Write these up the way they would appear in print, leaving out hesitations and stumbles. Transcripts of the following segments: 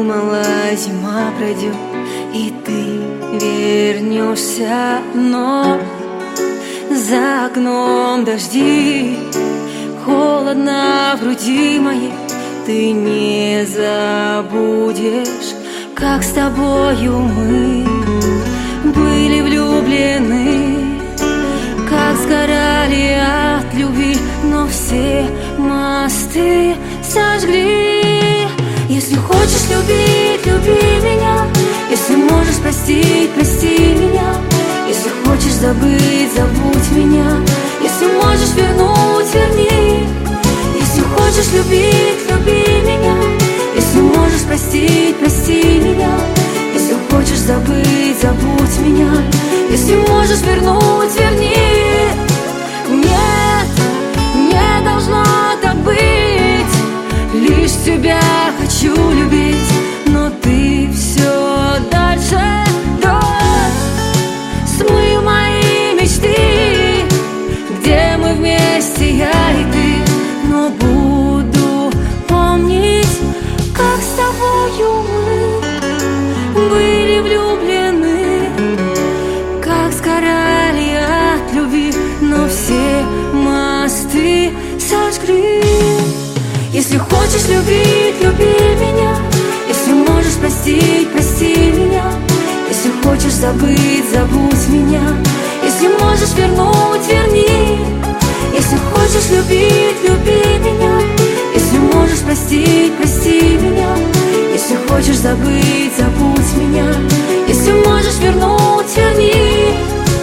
думала, зима пройдет, и ты вернешься, но за окном дожди, холодно в груди моей. Ты не забудешь, как с тобою мы были влюблены, как сгорали от любви, но все мосты сожгли. Если хочешь любить, люби меня. Если можешь простить, прости меня. Если хочешь забыть, забудь меня. Если можешь вернуть, верни. Если хочешь любить, люби меня. Если можешь простить, прости меня. Если хочешь забыть, забудь меня. Если можешь вернуть, верни. Нет, не должно так быть. Лишь тебя хочу любить, но ты все дальше. Дождь смыл мои мечты, где мы вместе, я и ты. Но буду помнить, как с тобою мы были влюблены, как сгорали от любви, но все мосты сожгли. Если хочешь любить, люби меня. Если можешь простить, прости меня. Если хочешь забыть, забудь меня. Если можешь вернуть, верни. Если хочешь любить, люби меня. Если можешь простить, прости меня. Если хочешь забыть, забудь меня. Если можешь вернуть, верни.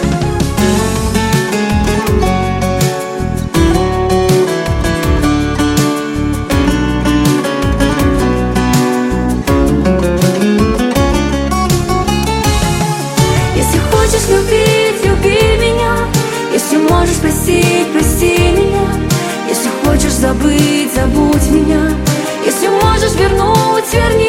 Любить, люби меня. Если можешь простить, прости меня. Если хочешь забыть, забудь меня. Если можешь вернуть, верни.